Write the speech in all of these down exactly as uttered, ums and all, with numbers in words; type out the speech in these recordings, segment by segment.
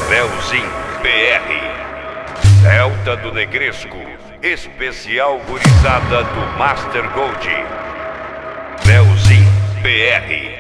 Leozinho P R, Celta do Negresco, especial gurizada do Master Gold. Leozinho P R.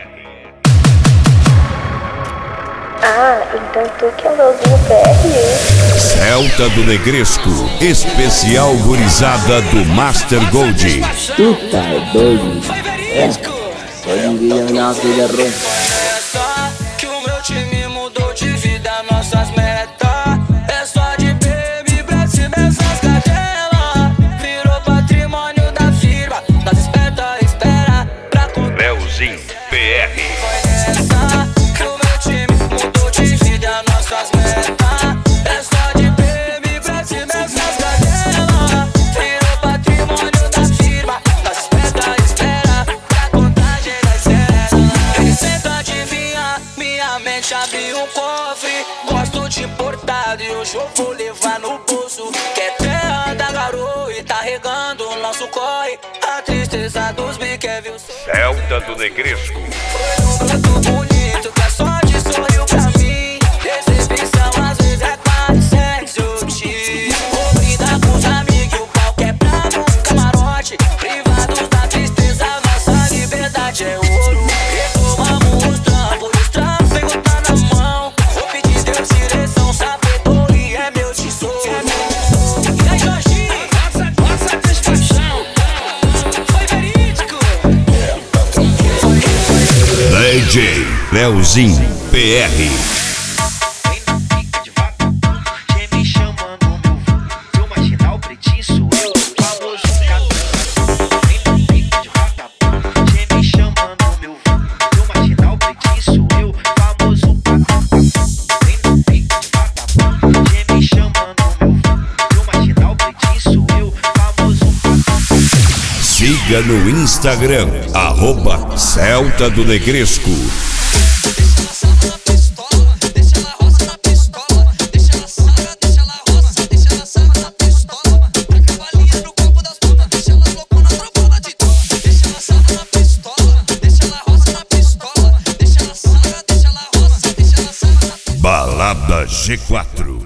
Ah, então tu que é o Leozinho P R? Celta do Negresco, especial gurizada do Master Gold. Tu tá doido? É, só ninguém na vida roupa. Que o meu time mudou de vida, nossas metas. É só de baby pra se essas cadelas. Virou patrimônio da firma, nós espeta, espera pra contar. Leozinho P R. Foi nessa que o meu time mudou de vida, nossas metas. É só de baby pra se essas cadelas. Virou patrimônio da firma, nós espeta, espera pra contagem das cenas. Ele senta adivinha, minha mente abriu um cofre. Gosto de importado e hoje eu vou levar no bolso. Que é terra da garoa e tá regando o nosso corre. A tristeza dos biques é ver o Celta do Negresco. foi um broto bonito que é só de sorriu pra mim. Decepção às vezes é quase sexo, te vou brindar com os amigos, o pau quebrar no camarote. Privados da tristeza, nossa liberdade é ouro. Retomamos os trampos, os trampos sem botar na mão. Vou pedir Deus direção, sabedoria é meu tesouro. E aí, Jorginho, nossa, nossa satisfação foi verídico. D J Leozinho P R. Me chamando meu meu marginal pretinho sou eu, famoso vem no pique de vatapá. Me chamando meu meu marginal pretinho sou eu, famoso vem no pique de vatapá. Me chamando meu meu marginal pretinho sou eu, famoso. Siga no Instagram, arroba Celta do Negresco. Balada G quatro.